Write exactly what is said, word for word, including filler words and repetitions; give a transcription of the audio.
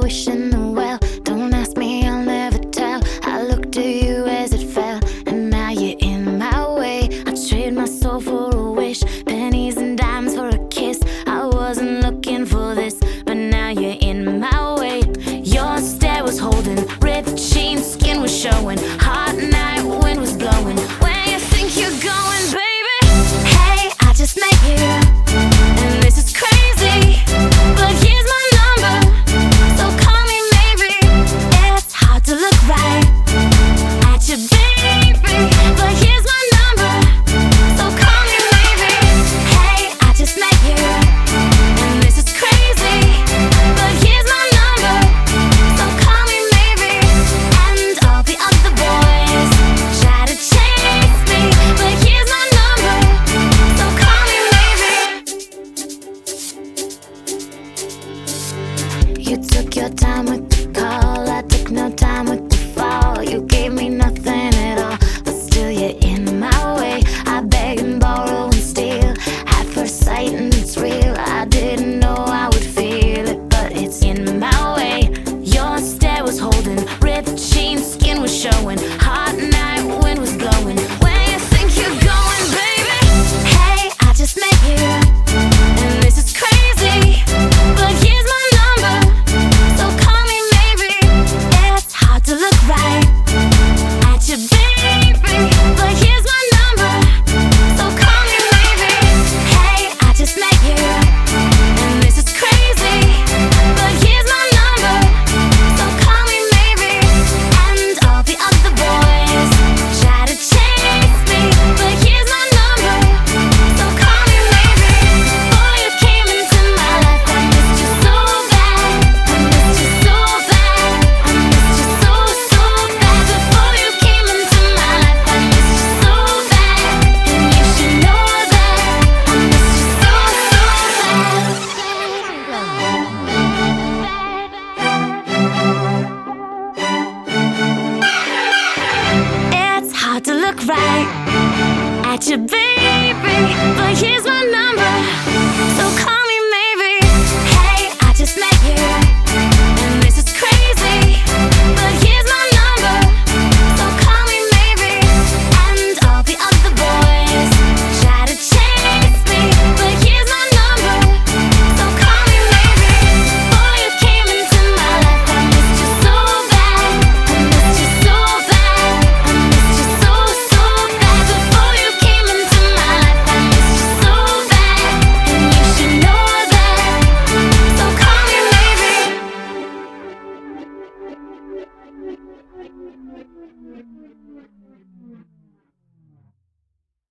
wishing the well. Don't ask me, I'll never tell. I looked at you as it fell, and now you're in my way. I trade my soul for a wish, pennies and dimes for a kiss. I wasn't looking for this, but now you're in my way. Your stare was holding, ripped jeans, skin was showing. Hot night, wind was blowing. Where you think you're going, baby? Hey, I just met you, and this is crazy, but here's my number, so call me maybe. It's hard to look right at you, baby, but here's my number, so call me maybe. Hey, I just met you, and this is crazy, but here's my number, so call me maybe. And all the other boys try to chase me, but here's my number, so call me maybe. You took your time with